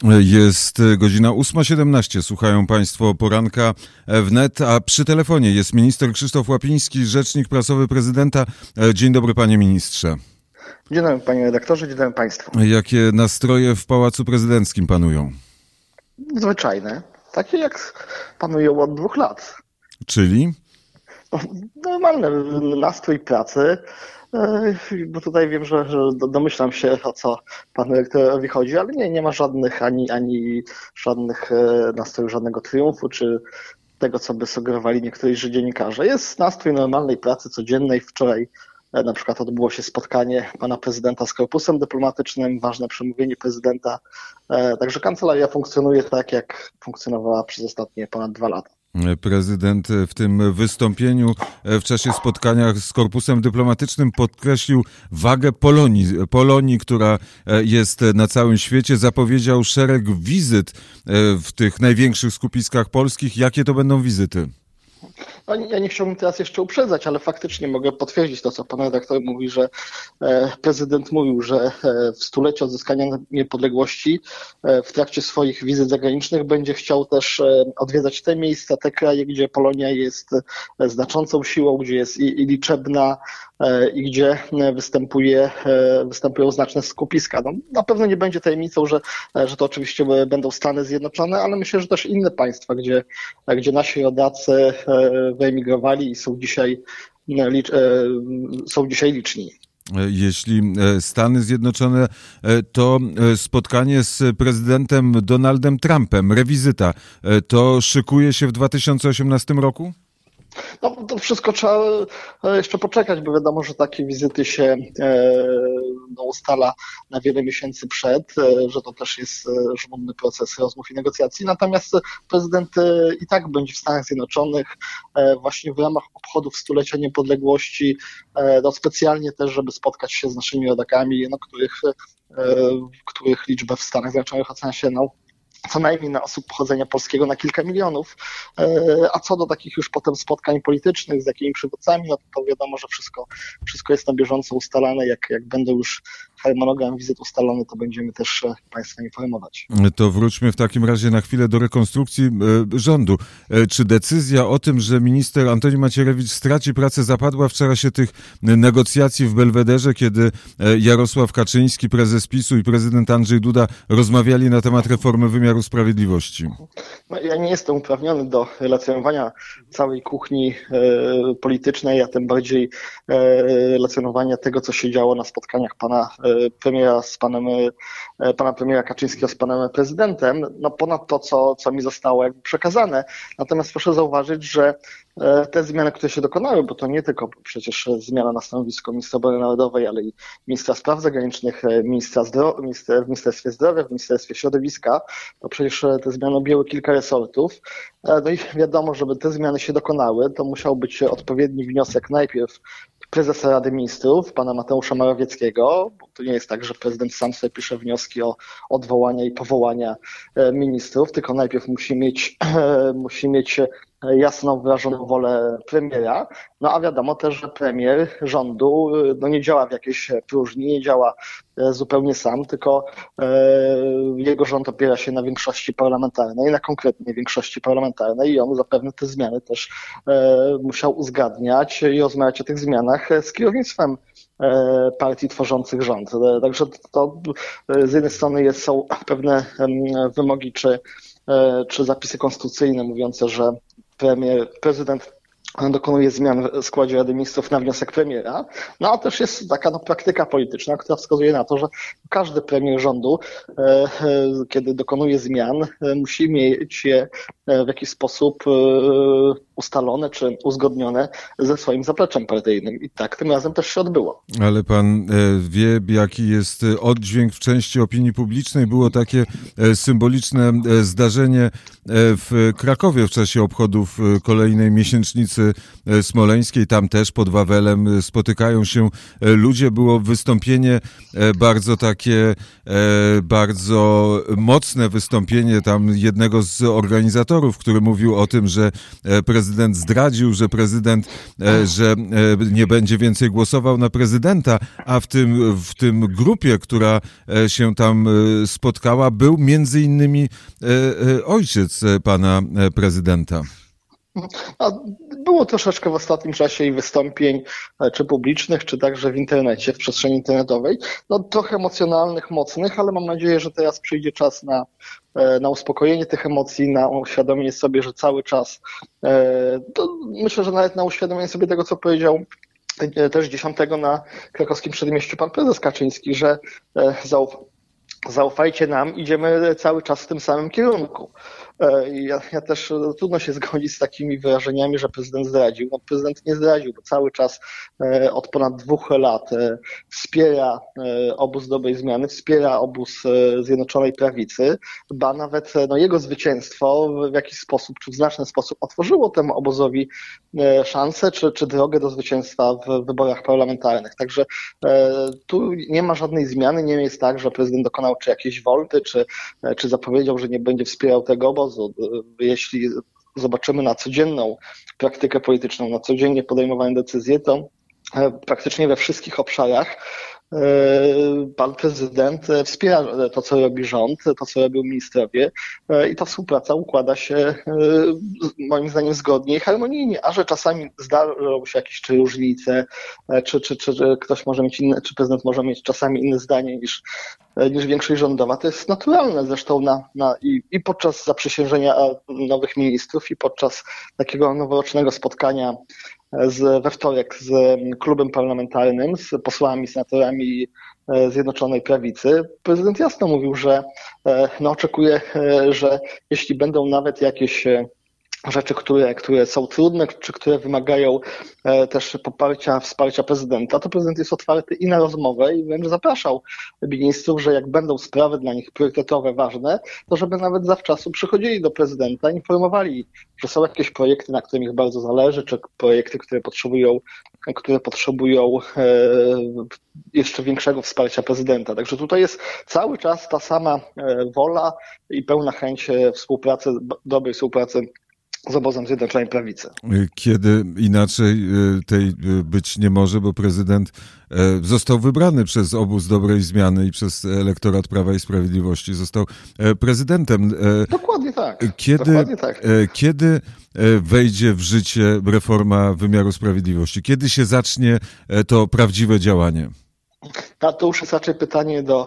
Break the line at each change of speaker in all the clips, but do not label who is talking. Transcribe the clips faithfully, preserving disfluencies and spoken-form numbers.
Jest godzina ósma siedemnaście. Słuchają Państwo poranka wnet, a przy telefonie jest minister Krzysztof Łapiński, rzecznik prasowy prezydenta. Dzień dobry, panie ministrze.
Dzień dobry, panie redaktorze, dzień dobry państwu.
Jakie nastroje w Pałacu Prezydenckim panują?
Zwyczajne, takie jak panują od dwóch lat.
Czyli?
No, normalny nastrój pracy, bo tutaj wiem, że, że domyślam się, o co panu rektorowi chodzi, ale nie, nie ma żadnych ani, ani żadnych nastrojów, żadnego triumfu, czy tego, co by sugerowali niektórzy dziennikarze. Jest nastrój normalnej pracy codziennej. Wczoraj na przykład odbyło się spotkanie pana prezydenta z korpusem dyplomatycznym, ważne przemówienie prezydenta. Także kancelaria funkcjonuje tak, jak funkcjonowała przez ostatnie ponad dwa lata.
Prezydent w tym wystąpieniu w czasie spotkania z korpusem dyplomatycznym podkreślił wagę Polonii, Polonii, która jest na całym świecie. Zapowiedział szereg wizyt w tych największych skupiskach polskich. Jakie to będą wizyty?
No, ja nie chciałbym teraz jeszcze uprzedzać, ale faktycznie mogę potwierdzić to, co pan redaktor mówi, że prezydent mówił, że w stulecie odzyskania niepodległości w trakcie swoich wizyt zagranicznych będzie chciał też odwiedzać te miejsca, te kraje, gdzie Polonia jest znaczącą siłą, gdzie jest i, i liczebna i gdzie występuje, występują znaczne skupiska. No, na pewno nie będzie tajemnicą, że, że to oczywiście będą Stany Zjednoczone, ale myślę, że też inne państwa, gdzie, gdzie nasi rodacy wyemigrowali i są dzisiaj, są dzisiaj liczni.
Jeśli Stany Zjednoczone, to spotkanie z prezydentem Donaldem Trumpem, rewizyta, to szykuje się w dwa tysiące osiemnastym roku?
No, to wszystko trzeba jeszcze poczekać, bo wiadomo, że takie wizyty się no, ustala na wiele miesięcy przed, że to też jest żmudny proces rozmów i negocjacji. Natomiast prezydent i tak będzie w Stanach Zjednoczonych właśnie w ramach obchodów stulecia niepodległości, no, specjalnie też, żeby spotkać się z naszymi rodakami, no, których, których liczba w Stanach Zjednoczonych ocenia się no, co najmniej na osób pochodzenia polskiego na kilka milionów, a co do takich już potem spotkań politycznych z jakimi przywódcami, no to wiadomo, że wszystko, wszystko jest na bieżąco ustalane. Jak, jak będą już harmonogram wizyt ustalony, to będziemy też państwa informować.
To wróćmy w takim razie na chwilę do rekonstrukcji rządu. Czy decyzja o tym, że minister Antoni Macierewicz straci pracę, zapadła w czasie tych negocjacji w Belwederze, kiedy Jarosław Kaczyński, prezes PiSu i prezydent Andrzej Duda rozmawiali na temat reformy wymiaru sprawiedliwości?
No, ja nie jestem uprawniony do relacjonowania całej kuchni e, politycznej, a tym bardziej e, relacjonowania tego, co się działo na spotkaniach pana e, premiera z panem, e, pana premiera Kaczyńskiego z panem prezydentem, no ponad to, co, co mi zostało jakby przekazane. Natomiast proszę zauważyć, że e, te zmiany, które się dokonały, bo to nie tylko przecież zmiana na stanowisku ministra obrony narodowej, ale i ministra spraw zagranicznych, ministra zdro- minister, w Ministerstwie Zdrowia, w Ministerstwie Środowiska, to przecież te zmiany objęły kilka resortów. No i wiadomo, żeby te zmiany się dokonały, to musiał być odpowiedni wniosek najpierw prezesa Rady Ministrów, pana Mateusza Morawieckiego, bo to nie jest tak, że prezydent sam sobie pisze wnioski o odwołania i powołania ministrów, tylko najpierw musi mieć, musi mieć jasną, wyrażoną wolę premiera. No a wiadomo też, że premier rządu no, nie działa w jakiejś próżni, nie działa zupełnie sam, tylko e, jego rząd opiera się na większości parlamentarnej, na konkretnej większości parlamentarnej i on zapewne te zmiany też e, musiał uzgadniać i rozmawiać o tych zmianach z kierownictwem e, partii tworzących rząd. E, także to z jednej strony jest, są pewne e, wymogi czy, e, czy zapisy konstytucyjne mówiące, że premier, prezydent dokonuje zmian w składzie Rady Ministrów na wniosek premiera, no a też jest taka no, praktyka polityczna, która wskazuje na to, że każdy premier rządu, e, e, kiedy dokonuje zmian, e, musi mieć je w jakiś sposób e, ustalone czy uzgodnione ze swoim zapleczem partyjnym. I tak tym razem też się odbyło.
Ale pan wie, jaki jest oddźwięk w części opinii publicznej? Było takie symboliczne zdarzenie w Krakowie w czasie obchodów kolejnej miesięcznicy smoleńskiej. Tam też pod Wawelem spotykają się ludzie. Było wystąpienie bardzo takie, bardzo mocne wystąpienie tam jednego z organizatorów, który mówił o tym, że prezydent prezydent zdradził, że prezydent, że nie będzie więcej głosował na prezydenta, a w tym, w tym grupie, która się tam spotkała, był między innymi ojciec pana prezydenta.
Było troszeczkę w ostatnim czasie i wystąpień, czy publicznych, czy także w internecie, w przestrzeni internetowej, no trochę emocjonalnych, mocnych, ale mam nadzieję, że teraz przyjdzie czas na, na uspokojenie tych emocji, na uświadomienie sobie, że cały czas, to myślę, że nawet na uświadomienie sobie tego, co powiedział też dziesiątego na krakowskim Przedmieściu pan prezes Kaczyński, że zauf zaufajcie nam, idziemy cały czas w tym samym kierunku. Ja, ja też trudno się zgodzić z takimi wyrażeniami, że prezydent zdradził. No, prezydent nie zdradził, bo cały czas od ponad dwóch lat wspiera obóz dobrej zmiany, wspiera obóz Zjednoczonej Prawicy, ba nawet no, jego zwycięstwo w jakiś sposób, czy w znaczny sposób otworzyło temu obozowi szansę, czy, czy drogę do zwycięstwa w wyborach parlamentarnych. Także tu nie ma żadnej zmiany, nie jest tak, że prezydent dokonał czy jakiejś wolty, czy, czy zapowiedział, że nie będzie wspierał tego obozu. Jeśli zobaczymy na codzienną praktykę polityczną, na codziennie podejmowane decyzje, to praktycznie we wszystkich obszarach pan prezydent wspiera to, co robi rząd, to, co robią ministrowie i ta współpraca układa się moim zdaniem zgodnie i harmonijnie, a że czasami zdarzą się jakieś czy różnice, czy, czy, czy, czy ktoś może mieć inne, czy prezydent może mieć czasami inne zdanie niż, niż większość rządowa, to jest naturalne zresztą na, na, i, i podczas zaprzysiężenia nowych ministrów i podczas takiego noworocznego spotkania Z, we wtorek z klubem parlamentarnym, z posłami, senatorami Zjednoczonej Prawicy. Prezydent jasno mówił, że no, oczekuje, że jeśli będą nawet jakieś rzeczy, które, które są trudne, czy które wymagają też poparcia, wsparcia prezydenta, to prezydent jest otwarty i na rozmowę i wręcz zapraszał ministrów, że jak będą sprawy dla nich priorytetowe, ważne, to żeby nawet zawczasu przychodzili do prezydenta i informowali, że są jakieś projekty, na których bardzo zależy, czy projekty, które potrzebują, które potrzebują jeszcze większego wsparcia prezydenta. Także tutaj jest cały czas ta sama wola i pełna chęć współpracy, dobrej współpracy z obozem Zjednoczonej Prawicy.
Kiedy inaczej tej być nie może, bo prezydent został wybrany przez obóz dobrej zmiany i przez elektorat Prawa i Sprawiedliwości. Został prezydentem.
Dokładnie tak.
Kiedy,
Dokładnie tak.
Kiedy wejdzie w życie reforma wymiaru sprawiedliwości? Kiedy się zacznie to prawdziwe działanie?
A to już jest raczej pytanie do,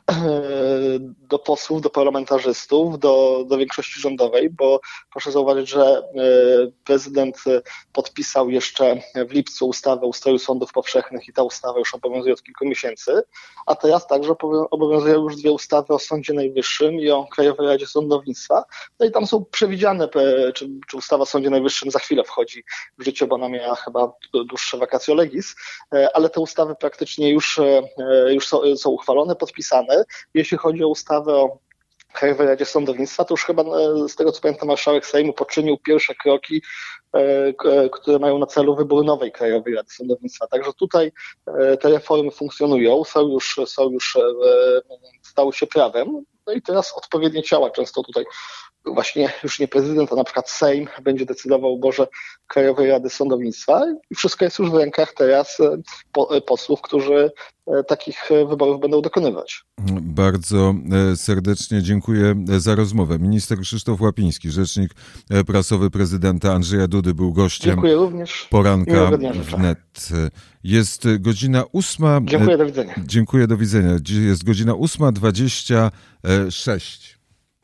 do posłów, do parlamentarzystów, do, do większości rządowej, bo proszę zauważyć, że prezydent podpisał jeszcze w lipcu ustawę o ustroju sądów powszechnych i ta ustawa już obowiązuje od kilku miesięcy, a teraz także obowiązują już dwie ustawy o Sądzie Najwyższym i o Krajowej Radzie Sądownictwa. No i tam są przewidziane, czy, czy ustawa o Sądzie Najwyższym za chwilę wchodzi w życie, bo ona miała chyba dłuższe vacatio legis, ale te ustawy praktycznie już już są, są uchwalone, podpisane. Jeśli chodzi o ustawę o Krajowej Radzie Sądownictwa, to już chyba z tego co pamiętam marszałek Sejmu poczynił pierwsze kroki, które mają na celu wybór nowej Krajowej Rady Sądownictwa. Także tutaj te reformy funkcjonują, są już, są już stały się prawem. No i teraz odpowiednie ciała, często tutaj właśnie już nie prezydent, a na przykład Sejm będzie decydował o wyborze Krajowej Rady Sądownictwa i wszystko jest już w rękach teraz posłów, którzy takich wyborów będą dokonywać.
Bardzo serdecznie dziękuję za rozmowę. Minister Krzysztof Łapiński, rzecznik prasowy prezydenta Andrzeja Dudy, był gościem
dziękuję również.
Poranka wnet. Jest godzina ósma.
Dziękuję, do widzenia.
Dziękuję, do widzenia. Jest godzina ósma dwadzieścia sześć.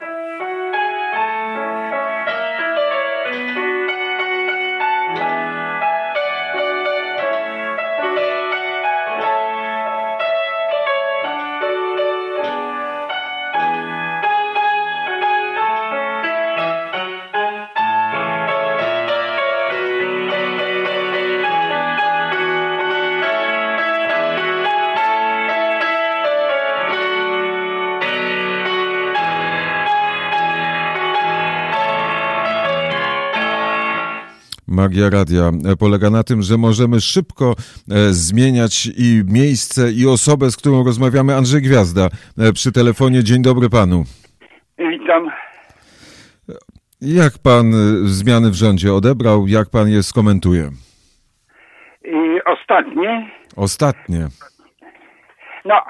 Magia radia polega na tym, że możemy szybko zmieniać i miejsce, i osobę, z którą rozmawiamy. Andrzej Gwiazda przy telefonie. Dzień dobry panu.
Witam.
Jak pan zmiany w rządzie odebrał? Jak pan je skomentuje?
I ostatnie?
Ostatnie.
No,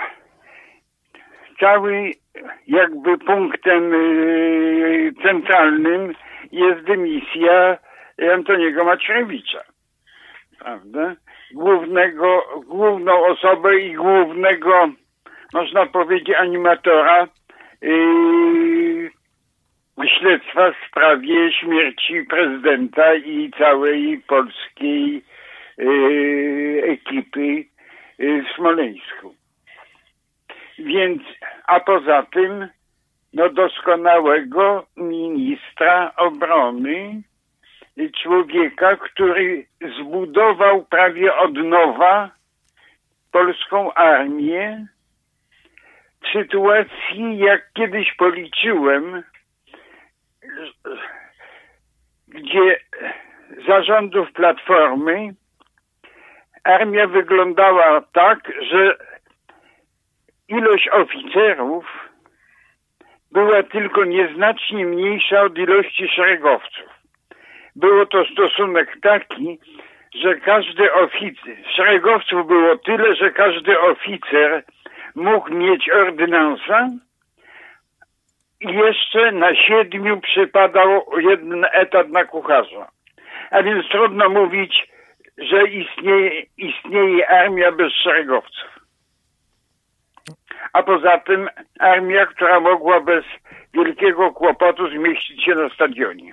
cały jakby punktem yy, centralnym jest dymisja Antoniego Macierewicza, prawda? Głównego, główną osobę i głównego, można powiedzieć, animatora yy, śledztwa w sprawie śmierci prezydenta i całej polskiej yy, ekipy yy, w Smoleńsku. Więc, a poza tym, no doskonałego ministra obrony, człowieka, który zbudował prawie od nowa polską armię w sytuacji, jak kiedyś policzyłem, gdzie zarządów Platformy armia wyglądała tak, że ilość oficerów była tylko nieznacznie mniejsza od ilości szeregowców. Było to stosunek taki, że każdy oficer, szeregowców było tyle, że każdy oficer mógł mieć ordynansa i jeszcze na siedmiu przypadał jeden etat na kucharza. A więc trudno mówić, że istnieje, istnieje armia bez szeregowców. A poza tym armia, która mogła bez wielkiego kłopotu zmieścić się na stadionie.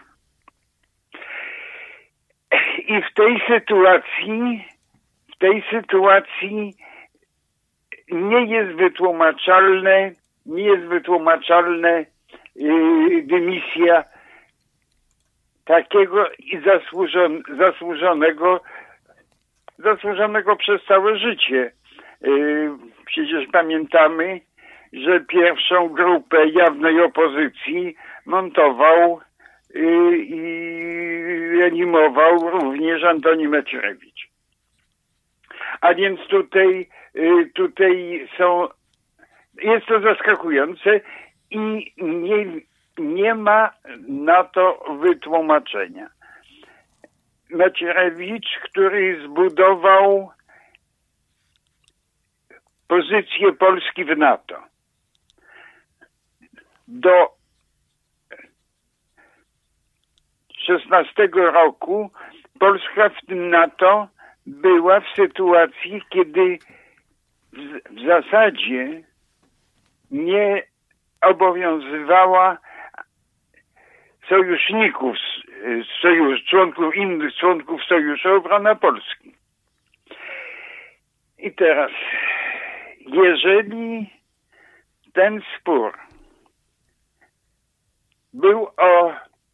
I w tej sytuacji, w tej sytuacji nie jest wytłumaczalne, nie jest wytłumaczalne yy, dymisja takiego i zasłużon, zasłużonego, zasłużonego przez całe życie. Yy, przecież pamiętamy, że pierwszą grupę jawnej opozycji montował yy, i animował również Antoni Macierewicz. A więc tutaj, yy, tutaj są, jest to zaskakujące i nie, nie ma na to wytłumaczenia. Macierewicz, który zbudował pozycję Polski w NATO. Do szesnastego roku Polska w tym NATO była w sytuacji, kiedy w, w zasadzie nie obowiązywała sojuszników, sojusz, członków innych członków Sojuszu obrona Polski. I teraz, jeżeli ten spór był o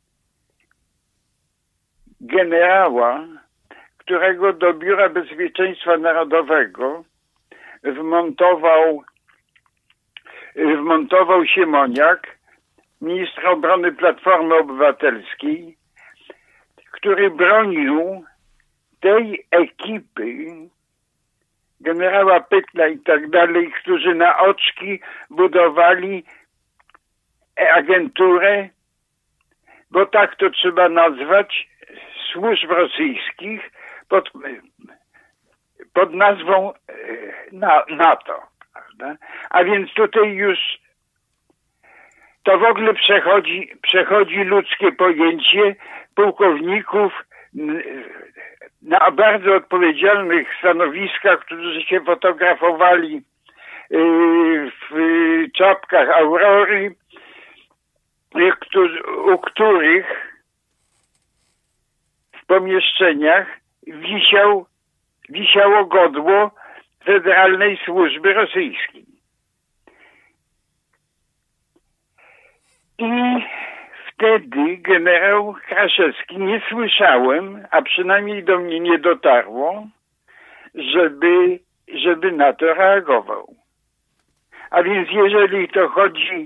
generała, którego do Biura Bezpieczeństwa Narodowego wmontował, wmontował Siemoniak, ministra obrony Platformy Obywatelskiej, który bronił tej ekipy, generała Pytla i tak dalej, którzy na oczki budowali agenturę, bo tak to trzeba nazwać, służb rosyjskich pod, pod nazwą NATO. Prawda? A więc tutaj już to w ogóle przechodzi, przechodzi ludzkie pojęcie pułkowników na bardzo odpowiedzialnych stanowiskach, którzy się fotografowali w czapkach Aurory, u których w pomieszczeniach wisiał, wisiało godło Federalnej Służby Rosyjskiej. I wtedy generał Kraszewski, nie słyszałem, a przynajmniej do mnie nie dotarło, żeby, żeby na to reagował. A więc jeżeli to chodzi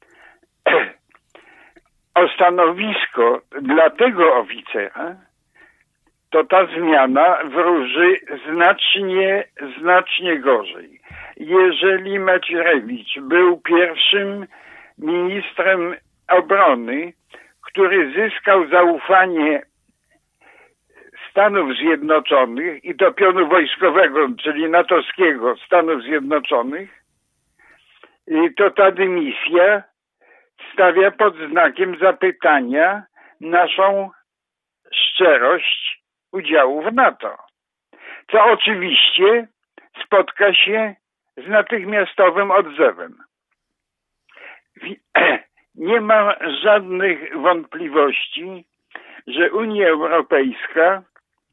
o stanowisko dla tego oficera, to ta zmiana wróży znacznie, znacznie gorzej. Jeżeli Macierewicz był pierwszym ministrem obrony, który zyskał zaufanie Stanów Zjednoczonych i do pionu wojskowego, czyli natowskiego Stanów Zjednoczonych, to ta dymisja stawia pod znakiem zapytania naszą szczerość udziału w NATO. Co oczywiście spotka się z natychmiastowym odzewem. Nie ma żadnych wątpliwości, że Unia Europejska,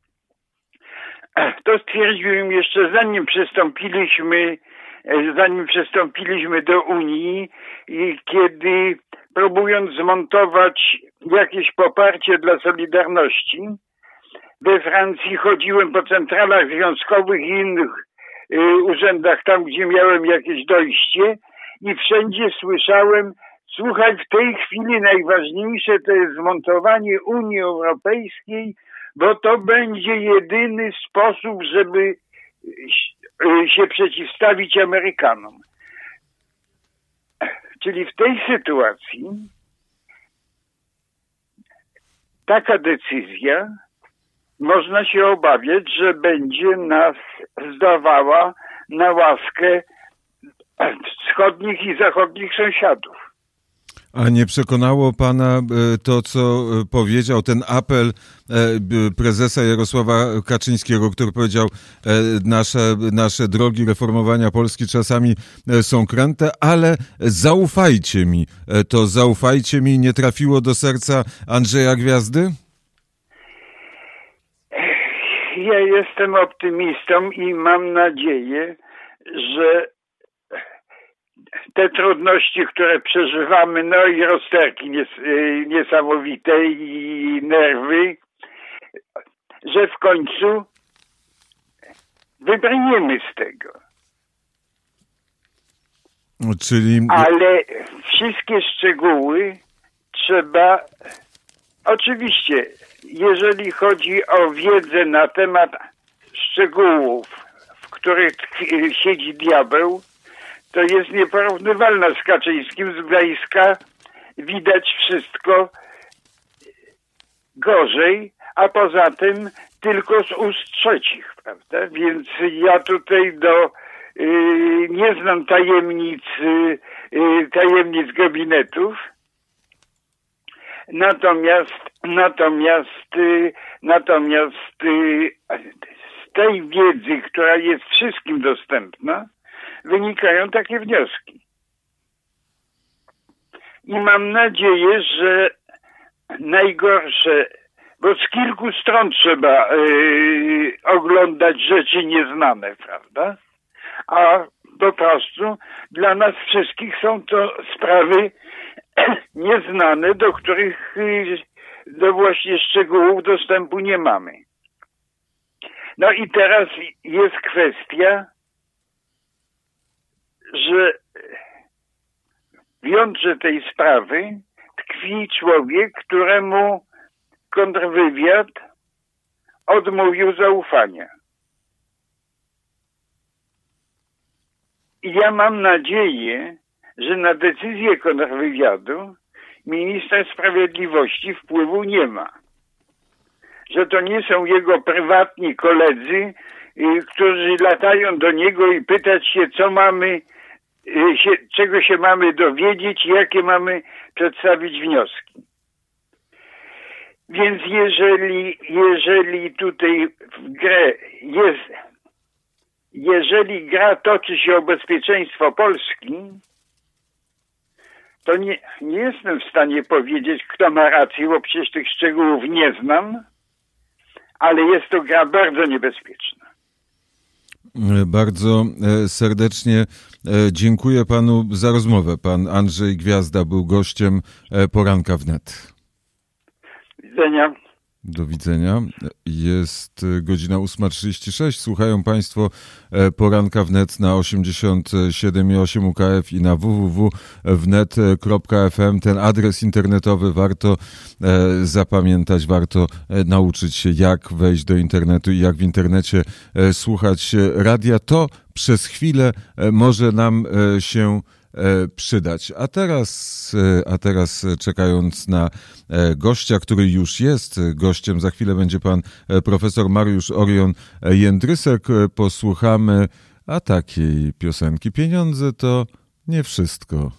to stwierdziłem jeszcze zanim przystąpiliśmy, zanim przystąpiliśmy do Unii i kiedy próbując zmontować jakieś poparcie dla Solidarności, we Francji chodziłem po centralach związkowych i innych y, urzędach, tam gdzie miałem jakieś dojście i wszędzie słyszałem: słuchaj, w tej chwili najważniejsze to jest zmontowanie Unii Europejskiej, bo to będzie jedyny sposób, żeby się przeciwstawić Amerykanom. Czyli w tej sytuacji taka decyzja, można się obawiać, że będzie nas zdawała na łaskę wschodnich i zachodnich sąsiadów.
A nie przekonało pana to, co powiedział, ten apel prezesa Jarosława Kaczyńskiego, który powiedział: nasze, nasze drogi reformowania Polski czasami są kręte, ale zaufajcie mi. To zaufajcie mi nie trafiło do serca Andrzeja Gwiazdy?
Ja jestem optymistą i mam nadzieję, że te trudności, które przeżywamy, no i rozterki nies niesamowite i nerwy, że w końcu wybrniemy z tego.
Czyli...
Ale wszystkie szczegóły trzeba... Oczywiście, jeżeli chodzi o wiedzę na temat szczegółów, w których siedzi diabeł, to jest nieporównywalna z Kaczyńskim. Z bliska widać wszystko gorzej, a poza tym tylko z ust trzecich, prawda? Więc ja tutaj do y, nie znam tajemnic, y, tajemnic gabinetów. Natomiast, natomiast, y, natomiast y, z tej wiedzy, która jest wszystkim dostępna, wynikają takie wnioski. I mam nadzieję, że najgorsze, bo z kilku stron trzeba yy, oglądać rzeczy nieznane, prawda? A po prostu dla nas wszystkich są to sprawy nieznane, do których yy, do właśnie szczegółów dostępu nie mamy. No i teraz jest kwestia, że w jądrze tej sprawy tkwi człowiek, któremu kontrwywiad odmówił zaufania. I ja mam nadzieję, że na decyzję kontrwywiadu minister sprawiedliwości wpływu nie ma. Że to nie są jego prywatni koledzy, którzy latają do niego i pytać się, co mamy, się, czego się mamy dowiedzieć, jakie mamy przedstawić wnioski. Więc jeżeli, jeżeli tutaj w grę jest, jeżeli gra toczy się o bezpieczeństwo Polski, to nie, nie jestem w stanie powiedzieć, kto ma rację, bo przecież tych szczegółów nie znam, ale jest to gra bardzo niebezpieczna.
Bardzo serdecznie dziękuję panu za rozmowę. Pan Andrzej Gwiazda był gościem Poranka Wnet.
Do widzenia.
Do widzenia. Jest godzina ósma trzydzieści sześć. Słuchają państwo Poranka Wnet na osiemdziesiąt siedem i osiem U K F i na w w w kropka wnet kropka f m. Ten adres internetowy warto zapamiętać, warto nauczyć się, jak wejść do internetu i jak w internecie słuchać radia. To przez chwilę może nam się przydać. A teraz, a teraz czekając na gościa, który już jest gościem, za chwilę będzie pan profesor Mariusz Orion Jędrysek, posłuchamy a takiej piosenki. Pieniądze to nie wszystko.